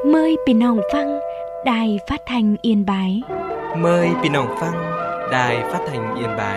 Mờiพี่น้องฟังđài phát thanh Yên Bái. Mời พี่น้องฟัง Đài Phát thanh Yên Bái.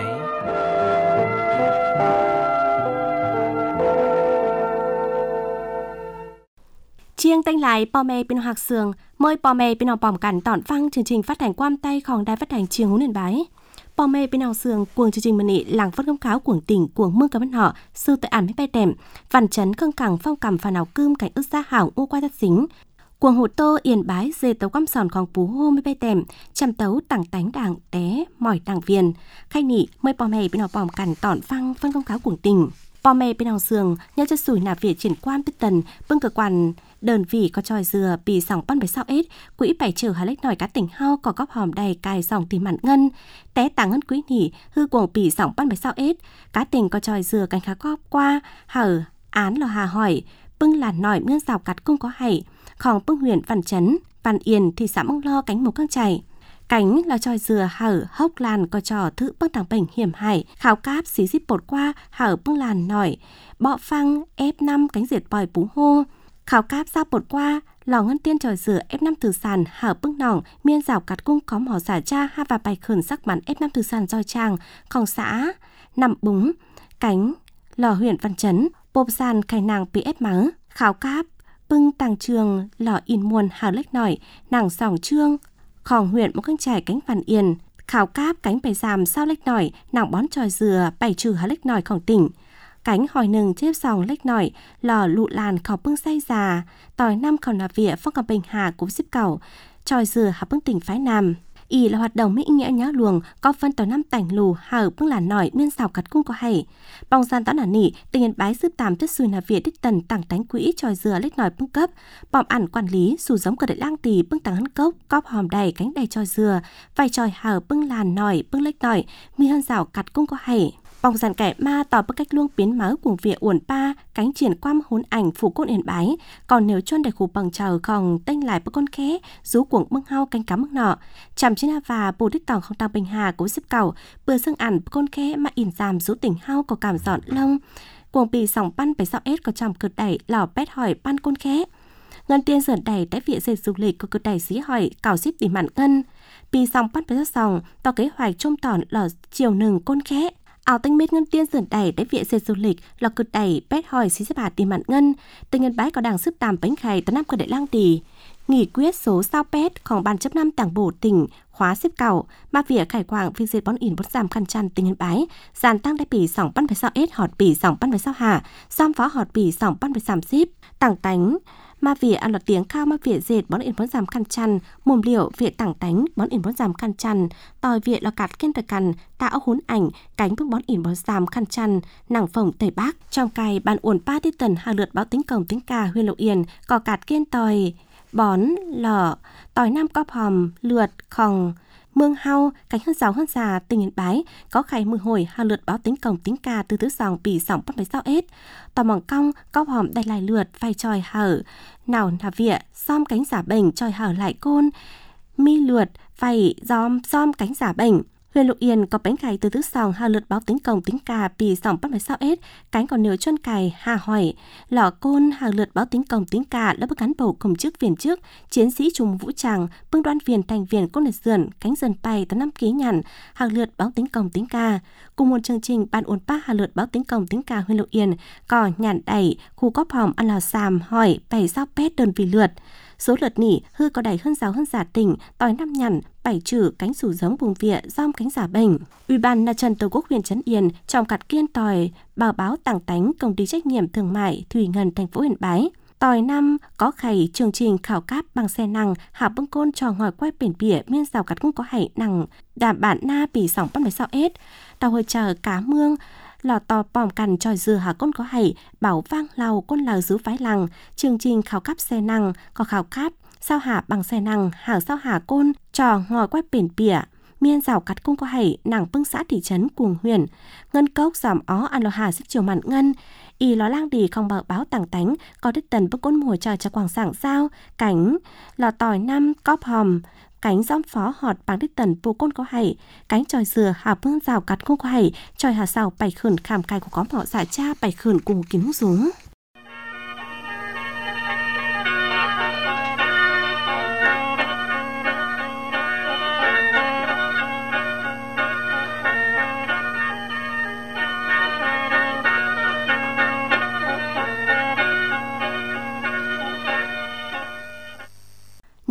Chiêng tanh lại bò mè bên Hạc Sường, mời bò mè bên Hạc Bỏm Cẩn tọn phăng chương trình phát hành quam tayของđài phát hành Chiêng Hún Yên Bái. Bò mè bên Hạc Sường cuồng chương trình mần nị làng phát công cáo cuồng tỉnh cuồng mương cả bên họ sư tại ảnh với bay đệm, văn chấn căng cẳng phong cầm phà nào cơm cảnh ức gia hảo u qua thắt dính. Cuồng hồ tô Yên Bái dê tấu quăm sònของpú hô mới bay tèm chăm tấu tặng tánh đảng té mỏi đảng viên khai nị mời bò mè bên Hạc Bỏm Cẩn tọn phăng phân công cáo cuồng tỉnh. Bò mè bên Hạc Sường nhớ cho sủi nạp việc triển quan tích tần bưng cơ quan đơn vị có tròi dừa bị sòng pan bảy sao ết quỹ bảy trừ hà lách nổi cá tỉnh hao có góp hòm đầy cài sòng tìm mặn ngân té tàng ngân quỹ nỉ hư cuồng bị sòng pan bảy sao ết cá tỉnh có tròi dừa cánh khá góp qua hở án lò hà hỏi bưng làn nổi miên rào cắt cung có hảy khòng bưng huyện văn chấn văn yên thị xã mông lo cánh một căng chảy cánh là tròi dừa hở hốc làn có trò thử bưng tàng bệnh hiểm hải khảo cáp xí xíp bột qua hở bưng làn nổi bọ phăng F5 cánh diệt bòi bú hô khảo cáp ra bột qua lò ngân tiên tròi dừa F5 từ sàn hở bưng nòng miên rào cắt cung có mỏ giả cha ha và bài khẩn sắc bắn F5 từ sàn roi tràng khòng xã nằm búng cánh lò huyện văn chấn bộp sàn khai nàng bị ép mắng khảo cáp bưng tàng trường lò in muôn hở lách nổi nàng sòng trương khòng huyện một căng trải cánh văn yên khảo cáp cánh bày giảm sao lách nổi nàng bón tròi dừa bày trừ hở lách nổi khòng tỉnh cánh hỏi nừng chếp sòng lách nổi lò lụ làn khảo bưng say già tỏi năm khảo nà vỉa phong cầm bình hà cũng xíp cầu tròi dừa hà bưng tỉnh phái nam ý là hoạt động mỹ nghĩa nhá luồng có phân tỏi năm tảnh lù hở bưng làn nổi miên xào cắt cung có hay bong gian tõ nà nỉ tình Yên Bái giúp tạm chất xùi nà vỉa đích tần tặng tánh quỹ tròi dừa lách nổi bưng cấp bòm ẩn quản lý sù giống cờ đại lang tì bưng tặng hắn cốc cóp hòm đầy cánh đầy tròi dừa vài tròi hở bưng làn nổi bưng lách nổi mi hơn rào cắt cung có hay bong dàn kẻ ma tỏ bức cách luông biến máu cuồng vỉa uẩn pa cánh triển quam hốn ảnh phủ cốt Yên Bái còn nếu chôn để khu bằng chờ còn tênh lại bức con khé rú cuồng bưng hao cánh cắm bưng nọ chằm trên hà và bù đích tòng không tàng bình hà cố xếp cầu bừa xương ẩn bức con khé mà ỉn giảm rú tỉnh hao có cảm dọn lông cuồng bì sòng pan bảy sao ết có chằm cực đẩy lò pét hỏi pan con khé ngân tiên dởn đẩy tại viện dệt du lịch có cực đẩy xí hỏi cào xíp tỉ mặn ngân bì sòng pan bảy sao sòng tỏ kế hoạch trông tỏn lò chiều nừng con khé ảo tinh mết ngân tiên dần đẩy để viện dệt du lịch lò cực đẩy pét hỏi xí xếp hạt tìm mặn ngân tình Yên Bái có đảng sức tàm bánh khải tới năm cơ đại lang tỷ nghỉ quyết số sao pétของban chấp năm đảng bộ tỉnh khóa xếp cầu mà việc khải quảng việc dệt bón ỉn bón giảm khăn chăn tình Yên Bái dàn tăng đại bỉ sòng pan phải sao ết họt bỉ sòng pan phải sao hà xóm phó họt bỉ sòng pan phải giảm xíp tảng tánh mà vỉa ăn lọt tiếng khao mà vỉa dệt bón ỉn bón giảm khăn chăn mồm liệu vỉa tảng tánh bón ỉn bón giảm khăn chăn tòi vỉa lò cạt kiên tờ cằn tạo hún ảnh cánh bước bón ỉn bón giảm khăn chăn nàng phồng tây bắc trong cày bàn uẩn pa tí tần hà lượt báo tính cổng tính cà huyện Lộc Yên cò cạt kiên tòi bón lò tòi nam cóp hòm lượt khòng mương hau cánh hơn già tình Yên Bái có khải mưa hồi hà lượt báo tính cổng tính cà từ tứ sòng bỉ sòng bắt mấy sao ết tò mỏng cong cóp hòm đầy lại lượt vai tròi hở nào nà vỉa xóm cánh giả bệnh tròi hở lại côn mi lượt vai xóm cánh giả bệnh huyện Lộc Yên có bánh cày từ tứ sòng hà lượt báo tính cổng tính cà bỉ sòng bắt mấy sao ết cánh còn nửa chân cày hà hỏi lọ côn hà lượt báo tính cổng tính cà lớp cán bộ công chức viên chức chiến sĩ trung vũ trang bưng đoan viên thành viên côn liệt dườn cánh dần bay tới 5 ký nhằn hà lượt báo tính cổng tính cà cùng một chương trình ban uốn pa hà lượt báo tính cổng tính cà huyện Lộc Yên cò nhàn đẩy khu cóp hòm ăn lò xàm hỏi 7 sao pét đơn vị lượt số lượt nỉ hư có đầy hơn giả tỉnh tỏi năm nhằn 7 trừ cánh sủ giống vùng vịa giom cánh giả bệnh Ủy ban Mặt trận Tổ quốc huyện Trấn Yên trong cặt kiên tỏi bảo báo tàng tánh công ty trách nhiệm thương mại Thủy Ngân thành phố Yên Bái tỏi năm có khẩy chương trình khảo cáp bằng xe năng hạ bưng côn trò ngòi quay biển bỉa miên rào cắt cũng có hãy năng đảm bản na bỉ sòng bắt mấy sao ết đào hồi chờ cá mương lò tò bòm cằn tròi dừa hà côn có hãy bảo vang lầu côn lào giữ phái lằng chương trình khảo cáp xe năng có khảo cáp sao hạ bằng xe năng hàng sao hạ côn trò ngòi quay biển bỉa miên rào cắt cung có hãy nàng bưng xã thị trấn cuồng huyền ngân cốc giảm ó ăn lò hà xích chiều mặn ngân y lò lang đi không bờ báo tàng tánh có đích tần bức côn mùa trời cho quảng sảng sao cánh lò tỏi năm cóp hòm cánh gióm phó họt bằng đích tần bù côn có hãy cánh tròi dừa hà bưng rào cắt cung có hãy tròi hà sào bảy khẩn khảm cài của có mỏ giả cha bảy khẩn cùng kiếm rúng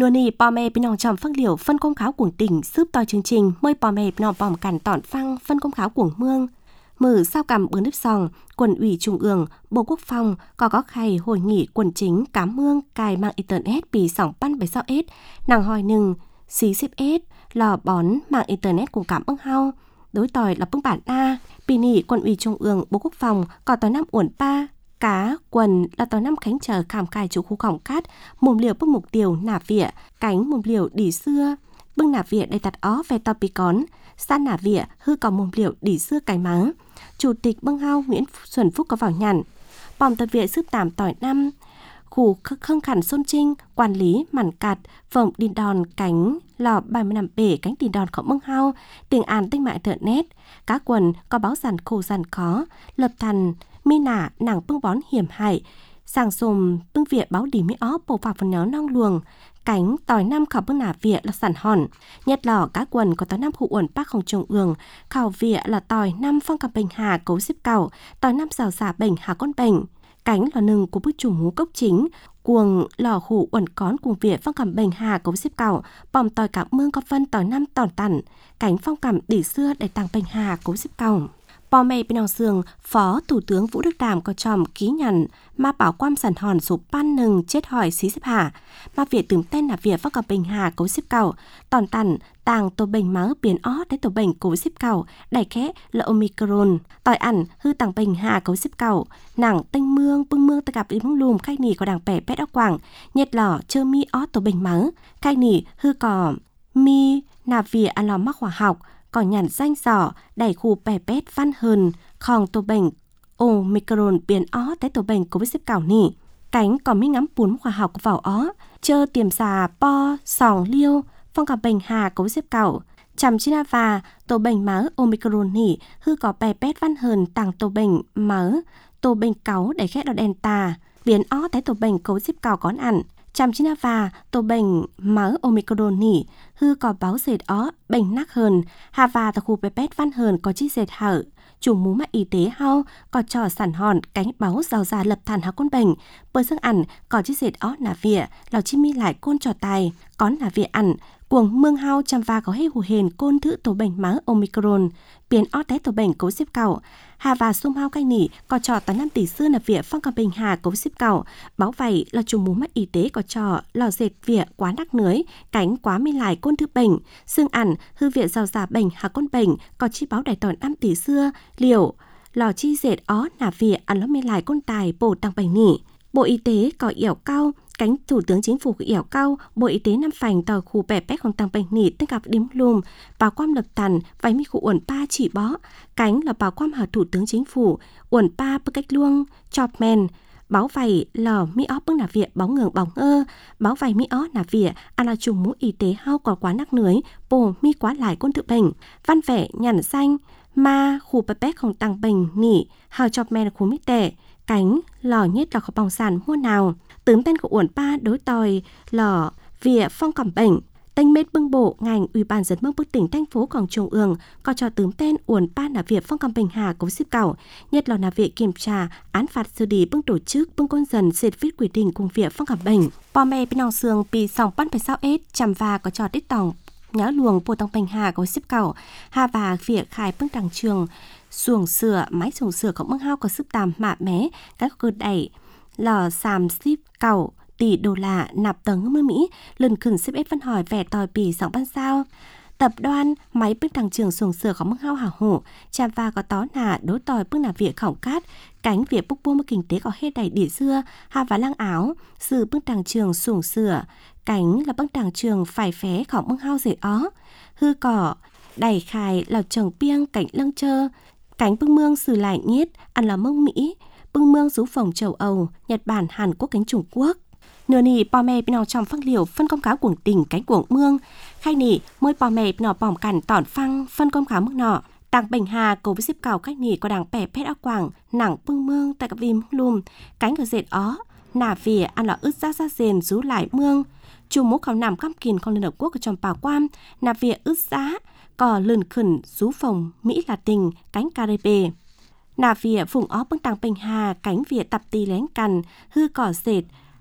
nô nìปอเมพี่น้องจอมฟังเหลียวphân công kháo cuồng tỉnhซืบต่อchương trình mờiปอเมพี่น้องปอมกันตอนฟังphân công kháo cuồng mương mở sao cầm bướn nếp sòng quần ủy trung ương bộ quốc phòng có khay hội nghị quần chính cám mương cài mạng internet bị sòng pan bảy sao s nàng hỏi nừng xí xếp s lò bón mạng internet cùng cảm ưng hao đối tỏi là bưng bản a bị nỉ quần ủy trung ương bộ quốc phòng có tỏi năm uẩn pa cá quần là tỏi năm khánh chờ khảm cài chủ khu cổng cát mồm liều bưng mục tiêu nả vỉa cánh mồm liều đỉ xưa bưng nả vỉa đầy tạt ó về to pi cón san nả vỉa hư có mồm liều đỉ xưa cài máng chủ tịch bưng hao Nguyễn Xuân Phúc có vào nhằn bòm tập viện xếp tạm tỏi năm khu khương khẩn xôn trinh quản lý mảnh cạt vòng đìn đòn cánh lò 35 bể cánh đìn đòn khổng bưng hao tiền an tinh mạng internet cá quần có báo giàn khổ giàn khó lập thành mi nả nàng bưng bón hiểm hại sàng sùm bưng viện báo đỉ mi ó bổ vào phần nhớ nong luồng cánh tỏi năm khảo bưng nả vỉa là sản hòn nhật lò cá quần có tỏi năm khu uẩn bác không trồng ương khảo vỉa là tỏi năm phong cầm bình hà cấu xếp cầu tỏi năm rào xả bình hà con bình cánh lò nừng của bức chủ mú cốc chính cuồng lò khu uẩn cón cùng vỉa phong cầm bình hà cấu xếp cầu bòm tỏi cả mương có phân tỏi năm tòn tẩn cánh phong cầm đỉ xưa để tàng bình hà cấu xếp cầu Pò mê bên nào sường, Phó Thủ tướng Vũ Đức Đàm có tròm ký nhận mà bảo quan sản hòn số pan nừng chết hỏi xí xếp hạ. Mà việc tưởng tên là việc phát gặp bình hà cấu xếp cầu, tòn tàn tàng tổ bình máu biến ó đến tổ bình cấu xếp cầu, đại khẽ là Omicron. Tỏi ẩn hư tàng bình hà cấu xếp cầu, nặng tinh mương bưng mương ta gặp đi mương lùm khai nì có đàng bẻ pét áo quảng, nhiệt lò chơ mi ó tổ bình máu, khai nì hư cò mi nà vỉa ăn lò mắc hỏa học, còn nhằn danh giỏ đẩy khu bè pét văn hơn khòng tổ bệnh Omicron biến ó tới tổ bệnh covid xếp cảo nỉ cánh còn mới ngắm bún khoa học vào ó chơ tiềm xà po sòng liêu phong cả bệnh hà covid xếp cảo chằm china và tổ bệnh máu Omicron nỉ hư có bè pét văn hơn tàng tổ bệnh máu tổ bệnh cáu để khét đo đèn tà biến ó tới tổ bệnh covid xếp cảo có ăn chằm china và tổ bệnh máu Omicron nỉ hư có báo dệt ó bệnh nắc hơn hà và tại khu pet văn hơn có chi dệt hở chủ mú mắc y tế hao có trò sản hòn cánh báo giàu già lập thàn há con bệnh bơi dương ẩn có chi dệt ó nà vỉa lào chi mi lại côn trò tài có nà vỉa ẩn cuồng mương hao chăm va có hay hù hền côn thử tổ bệnh máu Omicron biến ó té tổ bệnh cố xếp cầu hà và xung hao canh nỉ có trò tấn 5 tỷ xưa là vỉa phong cả bình hà cố xếp cầu báo vậy là chủ mú mắc y tế có trò lò dệt vỉa quá đắc nưới cánh quá mi lại côn thử bệnh xương ẩn hư vỉa giàu già bệnh hà con bệnh có chi báo đại tòn 5 tỷ xưa liều lò chi dệt ó nà vỉa ăn ló mi lại côn tài bổ tăng bệnh nỉ Bộ Y tế có yểu cao cánh Thủ tướng Chính phủ yểu cao Bộ Y tế năm phành tờ khu bè pétของtăng bệnh nỉ tất gặp điểm lùm bảo quan lập thần váy mi khu uẩn pa chỉ bó cánh là bảo quan hà Thủ tướng Chính phủ uẩn pa bức cách luông chọp men báo vầy lò mi ó bưng nà vỉa báo ngường bóng ơ báo vầy mi ó nà vỉa ăn là trùng mũ y tế hao có quá nắc nưới bồ mi quá lại côn tự bệnh văn vẻ nhằn xanh ma khu bè pétของtăng bệnh nỉ hào chọp men khu mi tệ cánh lò nhất là khó bóng sản mua nào tướng tên của uẩn pa đối tòi lò vỉa phong cảm bệnh Tênh mết bưng bộ ngành Ủy ban dân mương bức tỉnh thành phố Quảng Trung ương có cho tướng tên uẩn pa nà việc phong cầm bình hà cố xếp cảo nhất là nà việc kiểm tra án phạt xử lý bưng tổ chức bưng con dần dệt viết quy định cùng việc phong cầm bệnh pò mè bên nòng sương bị sòng pan phải sao ết chằm và có cho đít tòng nhớ luồng bộ tòng bình hà cố xếp cảo hà và việc khai bưng đằng trường xuồng sửa máy xuồng sửa có bưng hao có sức tàm mạ mé các cơ đẩy lò xàm xíp cảo tỷ đô la nạp tầng mưa Mỹ lần khẩn xếp ép văn hỏi vẻ tòi bì sòng ban sao tập đoan máy bưng đằng trường xuồng sửa có bưng hao hảo hổ chà và có tó nà đối tòi bưng nà vỉa khổng cát cánh vỉa búc buông kinh tế có hết đầy đĩa dưa hà và lăng áo sự bưng đằng trường xuồng sửa cánh là bưng đằng trường phải phé khổng bưng hao dệt ó hư cỏ đẩy khài là trồng piêng cảnh lăng chơ cánh bưng mương xử lại nhiết ăn là mông Mỹ bưng mương rú phòng châu Âu Nhật Bản Hàn Quốc cánh Trung Quốc nửa nỉ pò mè bên nào trong phăng liều phân công cáo cuồng tỉnh cánh cuồng mương khai nỉ môi pò mè bên nào bỏm cản tỏn phăng phân công cáo mức nọ tàng bình hà cố với xếp cào cách nỉ có đàng bẻ pét áo quảng nặng bưng mương tại các vim lùm cánh ở dệt ó nà vỉa ăn là ướt ra rền rú lại mương chủ mốc khảo nằm cam kìn con Liên Hợp Quốc ở trong bảo quan nà vỉa ướt giá cò lườn khẩn rú phòng Mỹ là tình cánh Caribe nà vỉa vùng ó bưng tàng bình hà cánh vỉa tập tì lén cằn hư cỏ dệt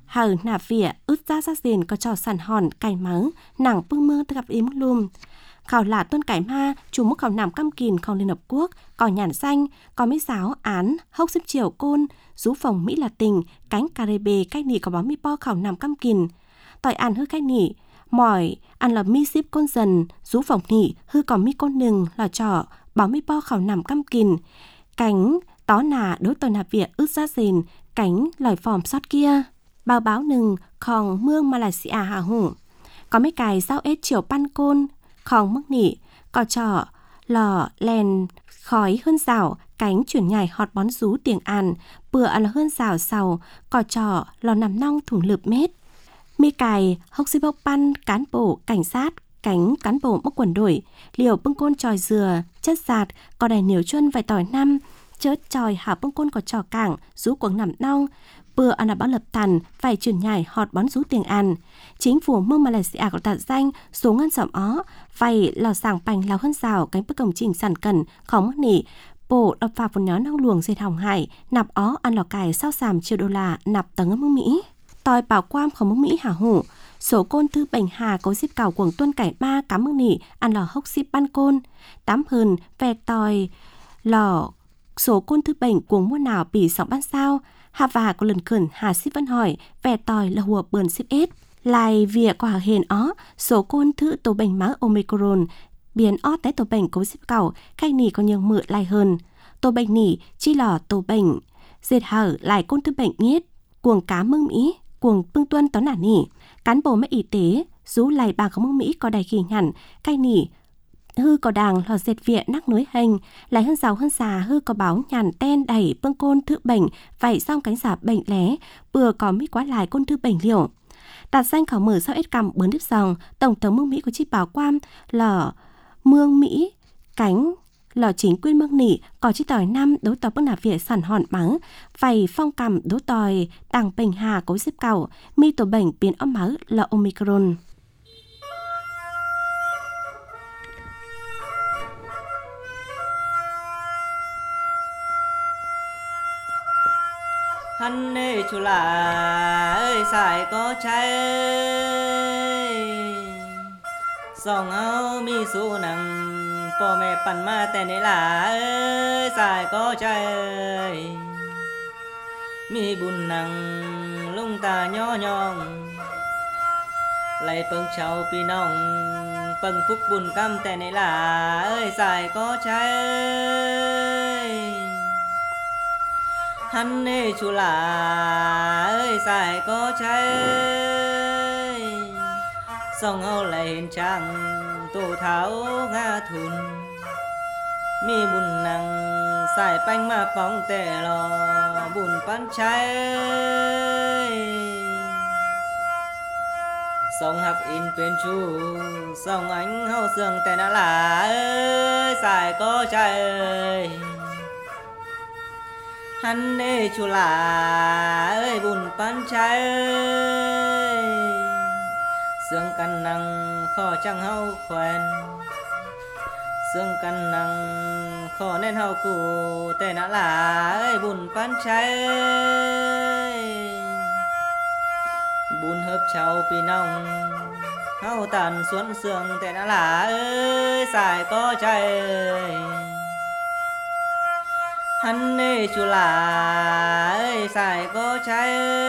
hở nạp vỉa ướt ra sát diền có trò sàn hòn cày mắng nàng bưng mơ gặp im lùm khảo là tuân cải ma chủ mốc khảo nằm căm kìn không Liên Hợp Quốc có nhàn xanh có mỹ giáo án hốc xếp chiều côn rú phòng Mỹ là tình cánh cà rê bề cách nỉ có báo mi po khảo nằm căm kìn tỏi ăn hư cách nỉ mỏi ăn là mi ship côn dần rú phòng nỉ hư còn mi côn nừng là trò báo mi po khảo nằm căm kìn cánh tó nà đối tỏi nạp vỉa ướt ra dền cánh lòi phòm sót kia bao báo nừng khòng mương Malaysia hà hủ có mấy cài sao ết chiều pan côn khòng mức nỉ có trò lò lèn khói hơn rào cánh chuyển nhảy hot bón rú tiếng An bừa là hơn rào sầu có trò lò nằm nong thủng lượp mét mi cài hốc xí bốc pan cán bộ cảnh sát cánh cán bộ mốc quần đổi liều bưng côn tròi dừa chất giạt có đài niều chuân vài tỏi năm chớt tròi hả bưng côn có trò cảng rú quầng nằm nong bừa là báo lập tàn phải chuyển nhảy hot bón rú tiếng An chính phủ mương Malaysia có đặt danh số ngân sỏm ó phải lò sàng bành lao hơn rào cánh bức công trình sản cần không mắc nỉ bộ đập vào một nhóm năng luồng dệt hỏng hải nạp ó ăn lò cải sao $1 triệu nạp tầng ở mức Mỹ tòi bảo quam không mức Mỹ hả hủ số côn thư bành hà có dịp cào quần tuân cải ba cám mức nỉ ăn lò hốc xíp ban côn 8 hờn về tòi lò số côn thư bành cuồng mua nào bị sóng ban sao hà và có lần khẩn hà ship vẫn hỏi về tòi là hùa bờn ship ết lại việc quả hền ó số côn thư tổ bệnh má Omicron biến ó té tổ bệnh cố ship cào khách nỉ có nhiều mượn lại hơn tổ bệnh nỉ chi lò tổ bệnh dệt hở lại côn thư bệnh nghiết cuồng cá mương Mỹ cuồng bưng tuân tó nả nỉ cán bộ mấy y tế rú lại bà có mương Mỹ có đài khỉ hẳn khách nỉ hư có đàng lò dệt viện nắc núi hình lại hơn giàu hơn xà hư có báo nhàn ten đẩy bưng côn thư bệnh vậy xong cánh giả bệnh lé vừa có mỹ quá lại côn thư bệnh liều đặt danh khảo mở sau ít cầm bướn đếp dòng tổng thống mương Mỹ của chi bảo quam lò mương Mỹ cánh lò chính quyền mương nỉ có chi tỏi năm đối tỏi bưng nạp vỉa sản hòn bắn vậy phong cầm đối tỏi tàng bệnh hà cố xếp cầu mi tổ bệnh biến ấm máu là Omicron hắn ê chú là ơi xài có trái dòng áo mi su nằng po mẹปั่นมาแต่ไหนล่ะเอ้ยสายก็ใจมีบุญนังลุงตาย่อยองไล่เปิงเชาพี่น้องเปิงพุกบุญกำแต่ไหนล่ะเอ้ยสายก็ใจhắn ê chú là ơi xài có trái song áo lại hình trang tổ tháo ngã thùn mi buồn nặng xài bánh mà bóng tè lò buồn bán trái song hạc in bên chú song ánh hao sương tè đã là ơi xài có trái hắn ê chú là ơi buồn bán trái xương căn năng khó chẳng hao quen xương căn năng khó nên hao cụ tệ nã là ơi buồn bán trái buồn hợp cháu vì nông hao tàn xuống xương tệ nã là ơi xài có trái hắn ê chú là ơi xài có trái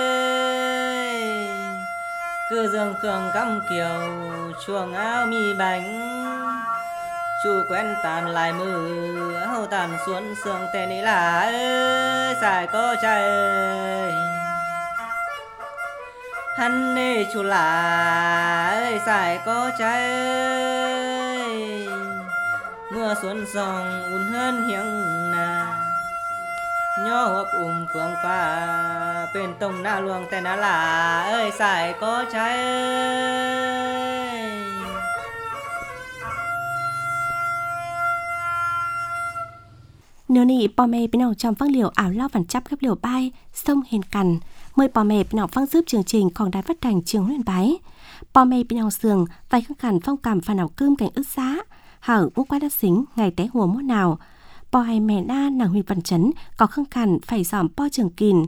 cứ dương cường cắm kiều chuồng áo mi bánh chú quen tàn lại mưa áo tàn xuống sương tên ấy là ơi xài có trái hắn ê chú là ơi xài có trái mưa xuống dòng un hơn hiếng nà nhó hộp phương pha bên tông na luồng tên na là ơi xài có trái nếu nị bò mè bên nào trong phăng liều ảo lao vằn chắp gấp liều bay sông hiền cằn mời bò mè bên nào phăng giúp chương trình còn đài phát thanh trường Huyền Bái bò mè bên nào sườn vay khăn khẩn phong cảm phản ảo cơm cảnh ướt giá hở ngũ quái đắt xính ngày té hùa múa nào bò hay mẹ đa nàng huy văn chấn có khăn khẩn phải dòm po trường kìn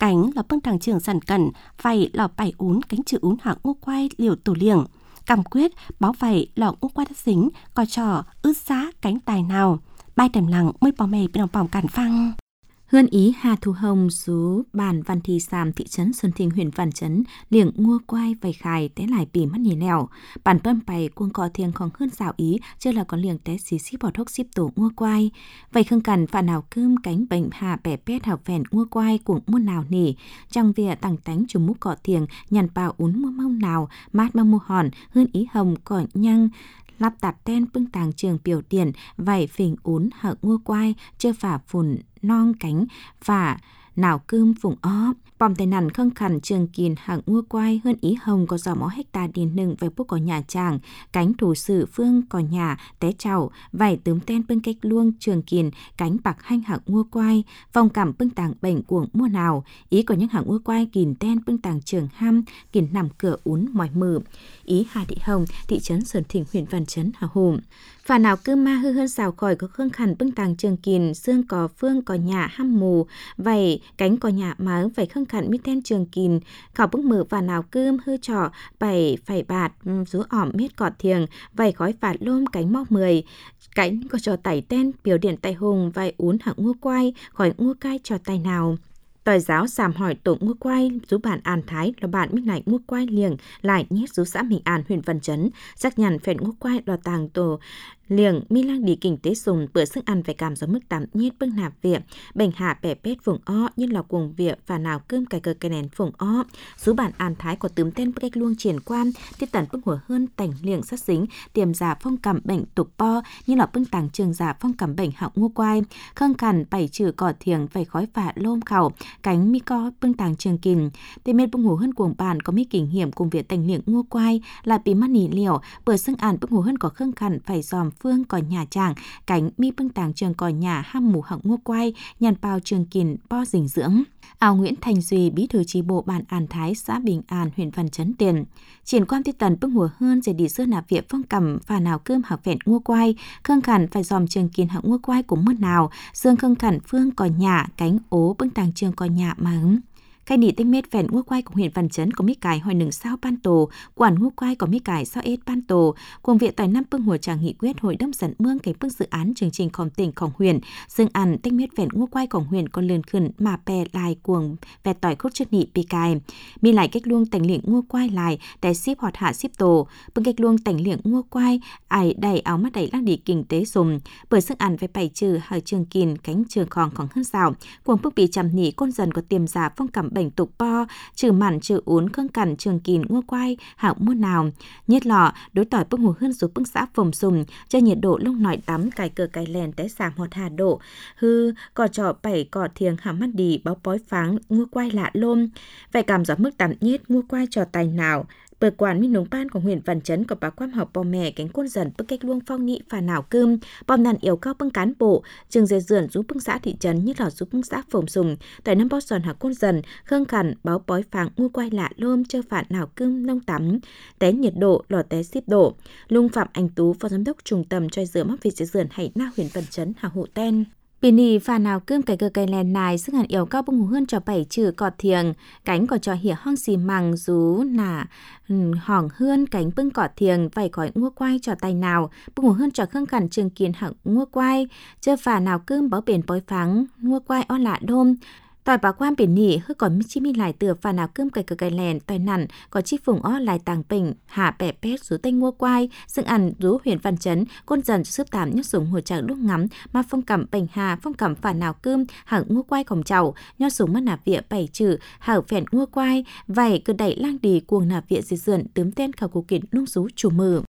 cánh là bưng thằng trường sản cẩn phải là bảy ún cánh chữ ún hạng ngô quay liều tổ liềng cầm quyết báo vậy là ngô quay đất dính coi trò ướt giá cánh tài nào bài đầm lặng mới bỏ mày bên đồng bỏng cản phăng. Hương ý Hà Thu Hồng sú bản Văn Thị Sàm thị trấn Xuân Thinh huyện Văn Chấn liệng ngua quay vầy khải té lại bì mắt nhì lèo bản tuân bày cuồng cọ thiêng không hơn xảo ý chưa là có liệng té xí xí bỏ thốc xíp tổ ngua quay vậy khương cằn phà nào cơm cánh bệnh hà bẻ pét hào phèn ngua quay cuồng muôn nào nỉ trong vỉa tàng tánh chùm múc cọ thiêng nhằn bào ún mua mau nào mát mau mua hòn hương ý hồng cọ nhăng lắp tạt ten bưng tàng trường biểu điển vảy phình ún hạng ngua quai chưa phả phùn non cánh phả nào cơm phùng ó bòm tay nằn khâng khẩn trường kìn hạng ngua quai hơn ý hồng có giỏ mó hecta điền nừng về bút có nhà chàng cánh thủ sự phương có nhà té chảo vảy tướm ten bưng cách luông trường kìn cánh bạc hanh hạng ngua quai vòng cảm bưng tàng bệnh cuồng mua nào ý có những hạng ngua quai kìn ten bưng tàng trường ham kìn nằm cửa ún mỏi mừ ý Hà Thị Hồng thị trấn Sơn Thịnh huyện Văn Chấn Hà Hùng phà nào cứ ma hư hơn xào khỏi có khương khẩn bưng tàng trường kìn xương có phương có nhà ham mù vảy cánh có nhà má phải khương khẩn mít ten trường kìn khảo bưng mử phà nào cơm hư trò bảy phải bạt rú ỏm miết cọt thiềng vảy khói phạt lôm cánh móc 10 cánh có trò tẩy ten biểu điện tay hùng vảy ún hạng ngua quay khỏi ngua cai trò tay nào tỏi giáo sàm hỏi tổ ngua quay rú bản An Thái là bạn mít này ngua quay liềng lại nhét rú xã Bình An huyện Văn Chấn xác nhận phèn ngua quay lò tàng tổ liềng mi lang đi kinh tế sùng bữa sức ăn phải cảm gió mức tạm nhiết bưng nạp viện bệnh hạ bẻ pét vùng o như là cuồng viện và nào cơm cài cờ cây nén vùng o rú bản An Thái có tướm tên cách luông triển quan tiết tần bưng hùa hơn tành liềng sát dính tiềm giả phong cảm bệnh tục po như là bưng tàng trường giả phong cảm bệnh hạng ngua quay khâng cằn bảy trừ cỏ thiềng vầy khói phạ lôm khẩu cánh mi co bưng tàng trường kìn tê mên bưng hùa hơn cuồng bản có mấy kinh nghiệm cùng việc tành liệng ngua quay là bị mắt nỉ liều bữa sức ăn bưng hùa hơn có khâng cằn phải dòm phương cỏ nhà chàng cánh mi bưng tàng trường cỏ nhà ham mù hạng ngua quay nhàn bao trường kìn po dinh dưỡng Ảo Nguyễn Thành Duy bí thư chi bộ bản An Thái xã Bình An huyện Văn Chấn tiền triển quan tiết tần bưng hùa hơn để đi sơ nạp viện phong cầm và nào cơm hạc vẹn ngua quay khương khẩn phải dòm trường kìn hạng ngua quay của mưa nào dương khương khẩn phương cỏ nhà cánh ố bưng tàng trường cỏ nhà mà hứng khai nỉ tinh mết phèn ngua quay của huyện Văn Chấn có mít cải hỏi nừng sao ban tổ quản ngua quay có mít cải sao ết ban tổ cùng viện tài năm bưng hùa tràng nghị quyết hội đồng dẫn mương cái bưng dự án chương trình khom tỉnh khom huyện dương ăn tinh mết phèn ngua quay của huyện còn lươn khẩn mà pè lại cuồng vẹt tỏi khốt chất nị pi cài mi lại cách luông tành liệng ngua quay lại để ship hoạt hạ ship tổ bưng cách luông tành liệng ngua quay ải đầy áo mắt đầy lang đi kinh tế dùng bởi sức ăn phải bày trừ hở trường kìn cánh trường khòng còn hơn xào cuồng bức bị chầm nỉ con dần có tiềm giả phong cảm bệnh tục po trừ mặn trừ uốn khương cằn trường kìn ngua quay hạng muôn nào nhiệt lọ đối tỏi bưng hồ hơn giúp bưng xã phồng sùng cho nhiệt độ lông nỏi tắm cài cờ cài lèn té giảm hoặc hà độ hư cò trọ bảy cò thiềng hàm mắt đi báo bói pháng ngua quay lạ lôm vậy cảm gió mức tạm nhiệt ngua quay trò tài nào bờ quản minh nông ban của huyện Văn Chấn có bà quan học bò mè cánh côn dần bưng cách luông phong nghị phà nào cơm bom nàn yếu cao bưng cán bộ trường dây dườn giúp bưng xã thị trấn như là giúp bưng xã phồng sùng tại năm bó giòn hạ côn dần khương khẩn báo bói phàng ngua quay lạ lôm chơ phạt nào cơm nông tắm té nhiệt độ lò té ship độ lung Phạm Anh Tú phó giám đốc trung tâm cho rửa mắc việc dây dườn hay na huyện Văn Chấn hà hộ ten Pini phà nào cơm cái cờ cây lèn này sức hẳn yếu cao bưng hù hơn cho bảy trừ cọt thiềng cánh có cho hỉa hong xì măng rú nả hỏng hơn cánh bưng cọt thiềng vảy khỏi ngua quay cho tay nào bưng hù hơn cho khương khẩn trường kiền hạng ngua quay chơ phà nào cơm báo biển bói pháng ngua quay on lạ đôm tỏi bà quan biển nỉ hư còn mi chi mi lại từ phà nào cơm cày cờ cày lèn tỏi nặn có chi phùng ó lại tàng bình hạ bẻ pét rú tay ngua quay dựng ăn rú huyện Văn Chấn côn dần sức tạm nhớ súng hồ trạng lúc ngắm mà phong cẩm bình hà phong cẩm phà nào cơm hạng ngua quay cổng chầu nhớ súng mất nạp vía bảy trừ hảo phèn ngua quay vảy cứ đẩy lang đi cuồng nạp vía dì dườn tướm tên khảo cổ kiện nung rú chủ mờ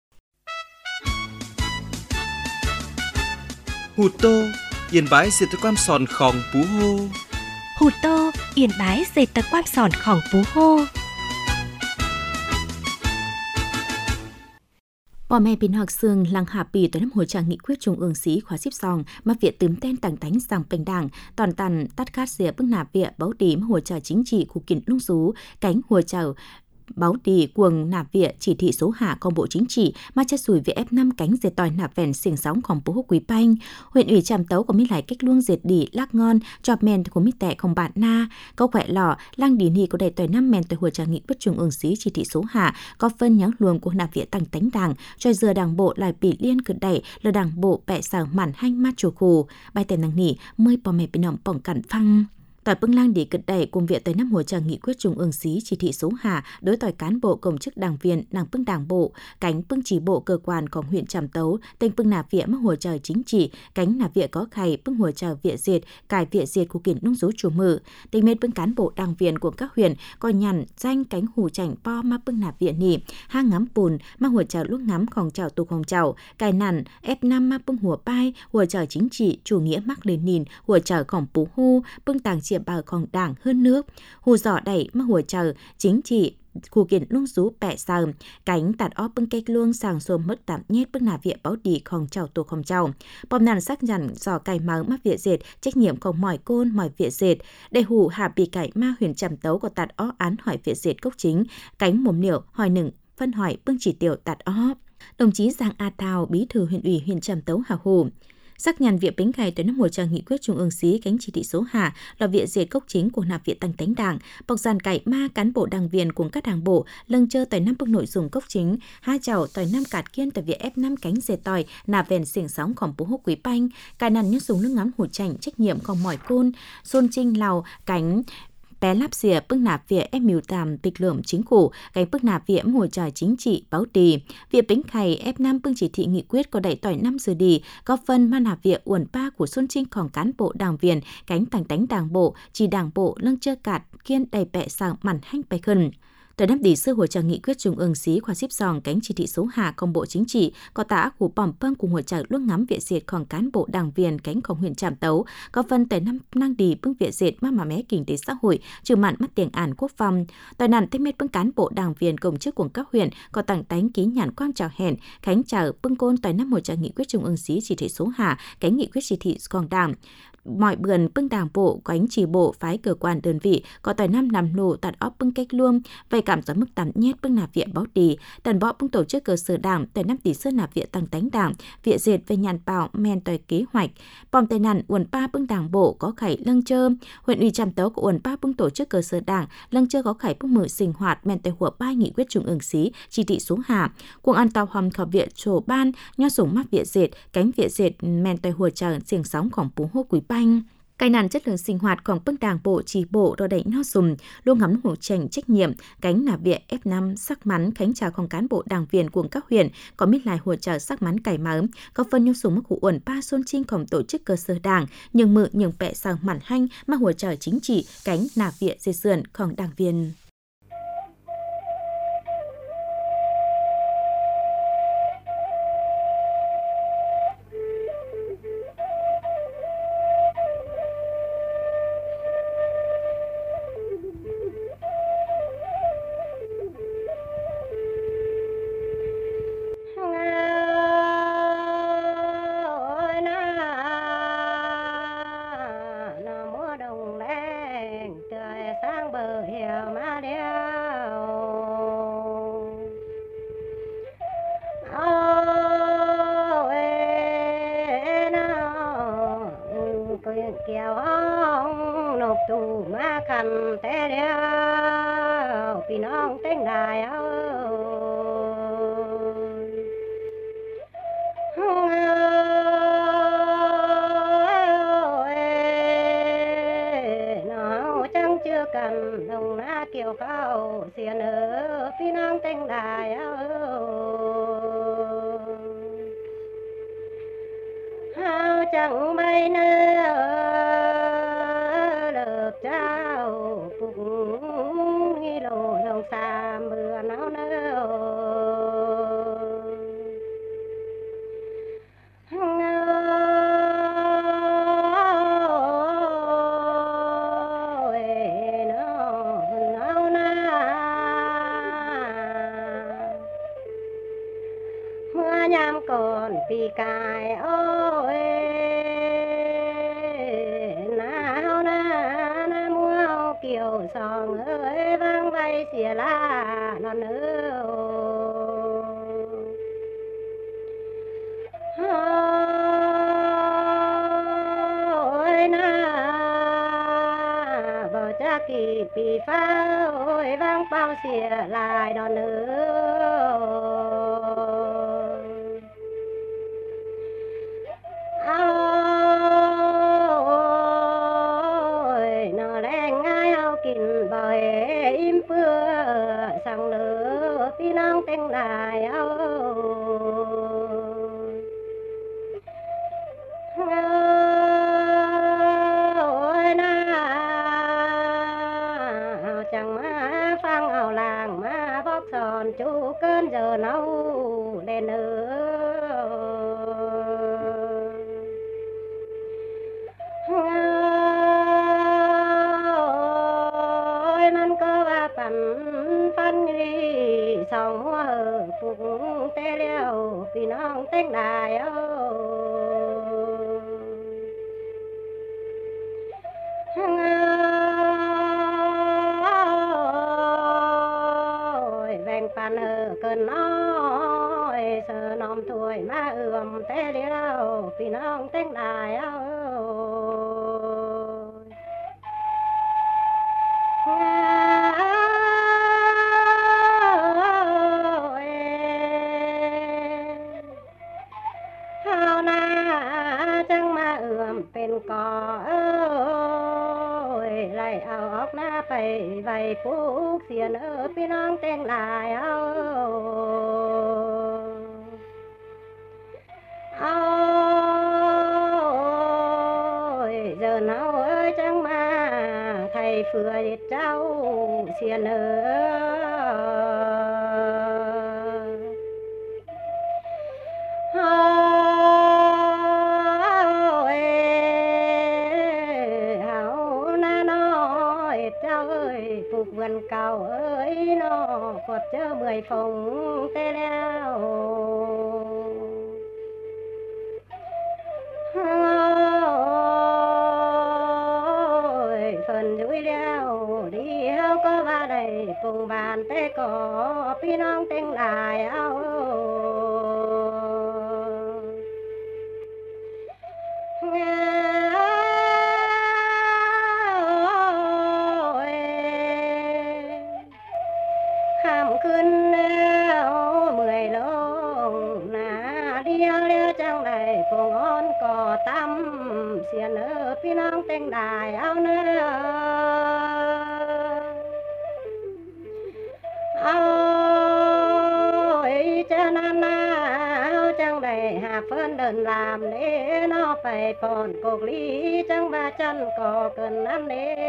Hụt tô yên bái diệt quan sòn khòng bú hô Hụt tô yên bái dệt tật quan sòn khỏng phú hô Bò mẹ pin học xương lăng hạ bì tới năm hồi trạng nghị quyết trung ương sĩ khóa xíp sòng mà viện tướm tên tàng tánh sang bình đảng toàn tàn tắt khát dĩa bức nạp viện báo điểm hồi trợ chính trị của kiện lung rú cánh hồi trợ báo đi cuồng nạp viện chỉ thị số hạ công bộ chính trị mà chất sủi về F5 cánh dệt tòi nạp vẹn xiềng sóngของphố Quý Banh. Huyện ủy Tràm Tấu có mi lại cách luông dệt đỉ lác ngon chọp men của mi tệ không bạn na câu khỏe lọ lang đi ni có đầy tòi 5 men tòi hùa trà nghị quyết trung ương xí chỉ thị số hạ có phân nhắn luồng của nạp viện tăng tánh đảng cho giờ đảng bộ lại bị liên cực đẩy là đảng bộ bẹ sàng màn hanh mát chùa khù bài tên năng nỉ mới bỏ mẹ bên nòng bỏng cản phăng. Tỏi Bưng Lang đi cực đẩy cùng viện tới 5 hồ trà nghị quyết trung ương xí chỉ thị số hạ đối tỏi cán bộ công chức đảng viên nàng Bưng đảng bộ cánh Bưng chỉ bộ cơ quan của huyện Tràm Tấu tên Bưng nạp viện mắc hồ trà chính trị cánh nạp viện có khay Bưng hồ trà viện diệt cải viện diệt của kiện nông dấu chủ mự tình mệt Bưng cán bộ đảng viên của các huyện coi nhằn danh cánh hủ chảnh po mà Bưng nạp viện nỉ hang ngắm bùn mà hồ trà lúc ngắm khòng chảo tục hồng chảo cài nằn F5 mà Bưng hùa pai hồ trà chính trị chủ nghĩa Mác Lênin hồ trà khổng Pú Hu Bưng tàng chia bàoของđảng hơn nước hù giỏ đẩy mà hùa chờ chính trị khu kiện lung rú bẹ sờ cánh tạt óp bưng cây luông sàng xôm mất tạm nhét bưng nà viện báo đi không chào tổ không chào bom nàn xác nhận giỏ cày máu mắc viện dệt trách nhiệm không mỏi côn mỏi viện dệt để hù hạ bị cải ma huyện Tràm Tấu có tạt óp án hỏi viện dệt cốc chính cánh mồm niệu hỏi nừng phân hỏi bưng chỉ tiểu tạt óp đồng chí Giang A Thao bí thư huyện ủy huyện Tràm Tấu hà hù xác nhận viện bính cày tới năm hồ trà nghị quyết trung ương xí cánh chỉ thị số hạ là viện diệt cốc chính của nạp viện tăng tánh đảng bọc dàn cày ma cán bộ đảng viên cùng các đảng bộ lâng chơ tới năm bức nội dung cốc chính hai chảo tới năm cạt kiên tới viện F5 cánh dệt tỏi nạp vẹn xiềng sóngของphố Quý Banh cài nằn nhớ dùng nước ngắm hủ chảnh trách nhiệm không mỏi côn xôn trinh lào cánh bé láp xìa bưng nạp viện em miêu tàm tịch lượng chính phủ cánh bưng nạp viện hồi trà chính trị báo tì viện bính khay F5 bưng chỉ thị nghị quyết có đẩy tỏi 5 giờ đi có phân mà nạp viện uẩn ba của xuân trinhของcán bộ đảng viên cánh tành tánh đảng bộ chỉ đảng bộ lâng chơ cạt kiên đầy bẹ sàng màn hanh bè khẩn tới năm đi sư hội trà nghị quyết trung ương xí khoa xếp giòn cánh chỉ thị số hạ công bộ chính trị có tả của bỏm pâng cùng hội trà luôn ngắm viện diệtของcán bộ đảng viên cánhของhuyện Tràm Tấu có phân tới năm năng đi bưng viện diệt mà mé kinh tế xã hội trừ mạn mắt tiền ản quốc phòng tại nạn tích mết bưng cán bộ đảng viên công chức của các huyện có tặng tánh ký nhãn quan chào hẹn khánh chào bưng côn tới năm hội trà nghị quyết trung ương xí chỉ thị số hạ cánh nghị quyết chỉ thị còn đảng mọi bườn bưng đảng bộ cánh chỉ bộ phái cơ quan đơn vị có tài năm nằm nổ tạt óp bưng cách luông về cảm giác mức tạm nhét bưng nạp viện báo đi tần bọ bưng tổ chức cơ sở đảng tại năm tỷ sơn nạp viện tăng tánh đảng viện diệt về nhàn bảo men tòi kế hoạch bom tây nằn uẩn ba bưng đảng bộ có khải lâng chơ huyện ủy Tràm Tấu của uẩn ba bưng tổ chức cơ sở đảng lâng chơ có khải bưng mở sinh hoạt men tòi hùa ba nghị quyết trung ương xí chỉ thị số hạ cuồng an tàu hòm khảo viện trổ ban nho sủng mắc viện diệt cánh viện diệt men tòi hùa trà xiềng sóngของphố Quý Banh cài nàn chất lượng sinh hoạtของbưng đảng bộ chỉ bộ đo đẩy nho sùm luôn ngắm hổ trành trách nhiệm cánh nạp viện F5 sắc mắn khánh tràของcán bộ đảng viên của các huyện có mít lại hỗ trợ sắc mắn cải máu có phân nho sùm của uẩn ba xuân trinhของtổ chức cơ sở đảng nhưng mự nhưng bẹ sàng mặn hanh mà hỗ trợ chính trị cánh nạp viện dây sườnของđảng viên kiều ông nộp tù ma khăn té đeo vì nong tên đài nó chẳng chưa cần đồng na kiều khao xiên ở vì nong tên đài chẳng bay nữa lớp trao cũng nghi lộ đồng xa mưa náo nữa mưa nhám còn vì cài ôi kiều sòng ơi vang vay ơi xìa la nó nữa ôi na vợ cha kỳ pì phá ôi vang bao xìa lại đó nữa ôi nó lên ngay ao kín bờ im bưa sang lửa phi nang tên lại ôi na chẳng má phang ao làng má bóc sòn chú cơn giờ nấu lên nữa ôi man có ba phần phân đi sòng hoa phục tê liêu vì nong tên đài ôi vẹn pan cơn nói sợ nòm tuổi má tê liêu vì nong tên đàiเป็นกอเอ้ยไล่เอาออกหน้าไปไว้ปลูกเสียนพี่น้องแต่งลายgiờ nào ơi chẳng mà thầy phừa điệt cháu xiên phục vườn cầu ơi nó quật chớ 10 phòng tê leo phần dưới leo đi hao có ba đầy cùng bàn tê có phi nong tên lạiขึ้นแล้วเมื่อยลงหน้าเดียวเลี้ยวจังได้พงอ้อนก่อตั้มเสียเนอพี่น้องแต่งได้เอาเนอเอาเจ้านานาเอาจังได้หาเพิ่นเดินลามเด้นอไปปอนกกลีจังว่าจันก่อเกินนั้นเด้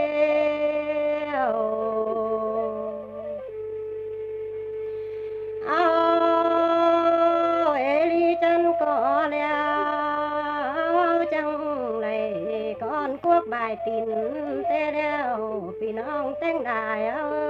bài tin tê đeo vì nong tên đài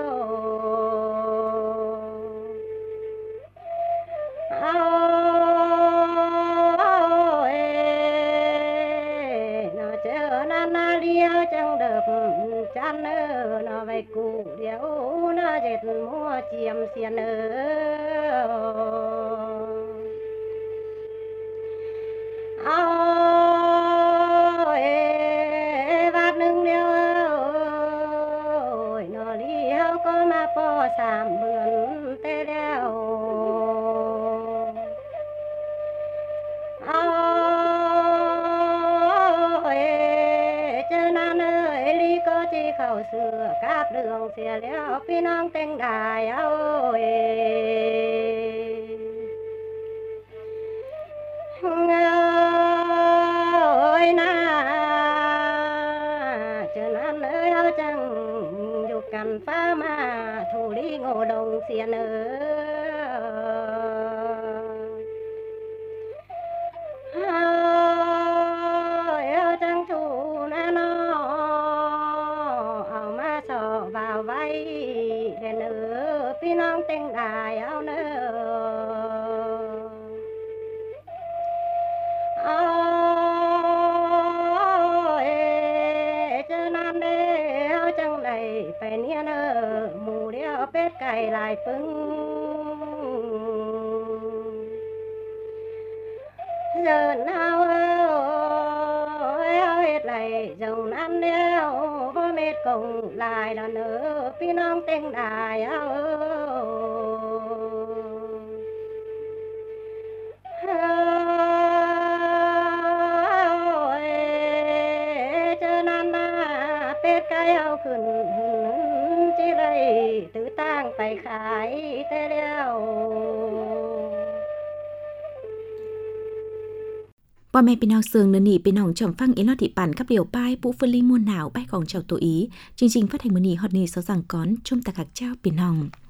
nó chờ na liêu chẳng được chăn nó về cụ điệu nó dệt mua chiêm xiên po sàm bươn tê đeo chớ nan ơi ly có chi khẩu sửa cáp đường xìa leo phi nong tên đài ơi na chớ nan ơi áo chẳng dục cằn phá mà thủ lý ngô đồng xiên ơi chẳng chủ na nó ao ma sò vào vay đèn phi nong tên đài ao ไปเนี่ยเนอหมูเดียวเป็ดไก่ลายปึ้งเดินเอาเฮ็ดไรจงนั้นเดียวพ่อเม็ดกงลายแล้วเนอพี่น้องเต็งได้เอาเจอนั่นนาเป็ดไก่เอาขึ้นจิเลยตื้อตั้งไปขายแต่เดียวพ่อแม่พี่น้องเสืองเนื้อหนีพี่น้องจอมฟังอีลอดที่ปั่นกับเดี่ยวป้ายปุ๊ฟลี่มวนหนาวป้ายของเจ้าตัวอีจริงๆphát hànhมื้อนี้ฮอดนี้เซาสั่งก้อนชุ่มตะกักเจ้าพี่น้อง